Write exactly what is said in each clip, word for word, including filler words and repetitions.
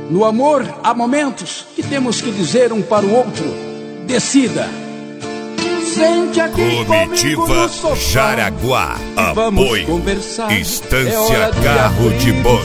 No amor há momentos que temos que dizer um para o outro: decida. Sente aqui comigo no sofá, Jaraguá, apoio, conversar. Estância É Carro de Boi.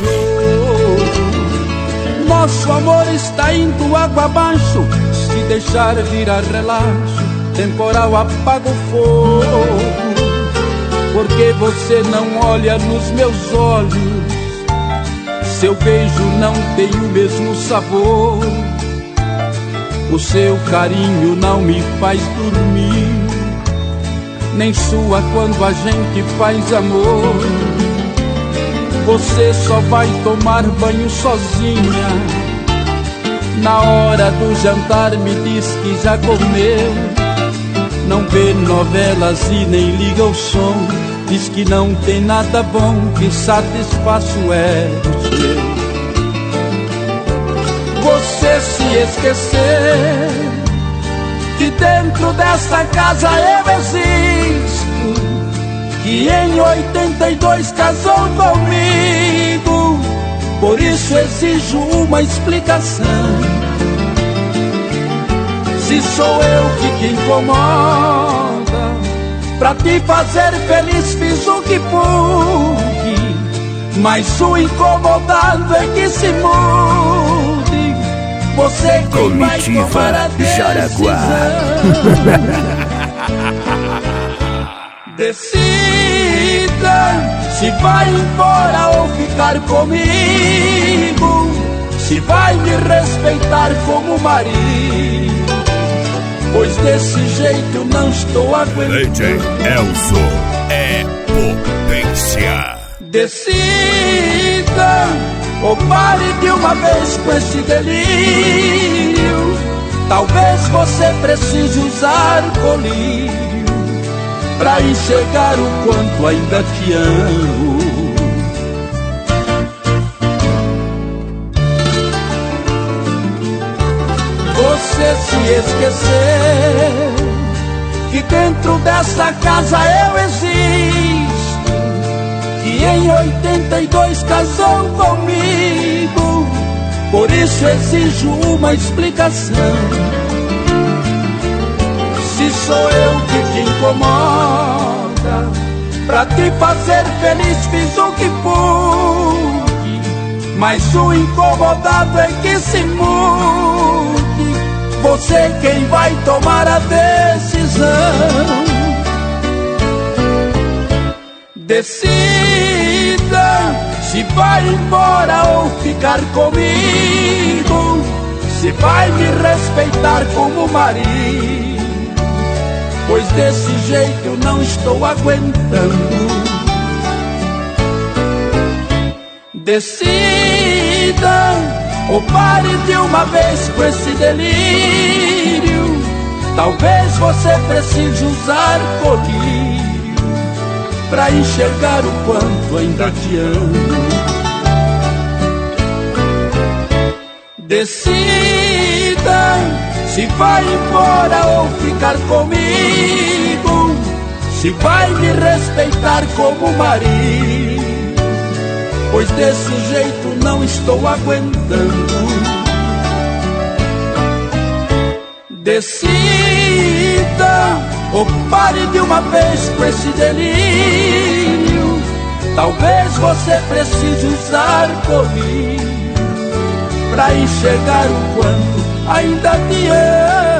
Nosso amor está indo água abaixo. Se deixar virar relaxo, temporal apaga o fogo. Porque você não olha nos meus olhos, seu beijo não tem o mesmo sabor. O seu carinho não me faz dormir, nem sua quando a gente faz amor. Você só vai tomar banho sozinha, na hora do jantar me diz que já comeu. Não vê novelas e nem liga o som, diz que não tem nada bom que satisfaço é o seu. Você se esquecer que dentro dessa casa eu existo, que em oitenta e dois casou comigo. Por isso exijo uma explicação. Se sou eu que te incomoda, pra te fazer feliz fiz o que pude, mas o incomodado é que se mude. Você quem vai tomar a decisão. Decida se vai embora ou ficar comigo, se vai me respeitar como marido, pois desse jeito não estou aguentando. D J Elzo é potência. Decida ou pare de uma vez com esse delírio. Talvez você precise usar colírio pra enxergar o quanto ainda te amo. Você se esquecer que dentro dessa casa eu existo, que em oitenta e dois casou comigo. Por isso exijo uma explicação. Se sou eu que te incomoda, pra te fazer feliz fiz o que pude, mas o incomodado é que se mude. Você quem vai tomar a decisão. Decida se vai embora ou ficar comigo, se vai me respeitar como marido, pois desse jeito eu não estou aguentando. Decida ou pare de uma vez com esse delírio. Talvez você precise usar colírio pra enxergar o quanto ainda te amo. Decida se vai embora ou ficar comigo, se vai me respeitar como marido, pois desse jeito não estou aguentando. Decida ou pare de uma vez com esse delírio. Talvez você precise usar colírio pra enxergar o quanto ainda te amo.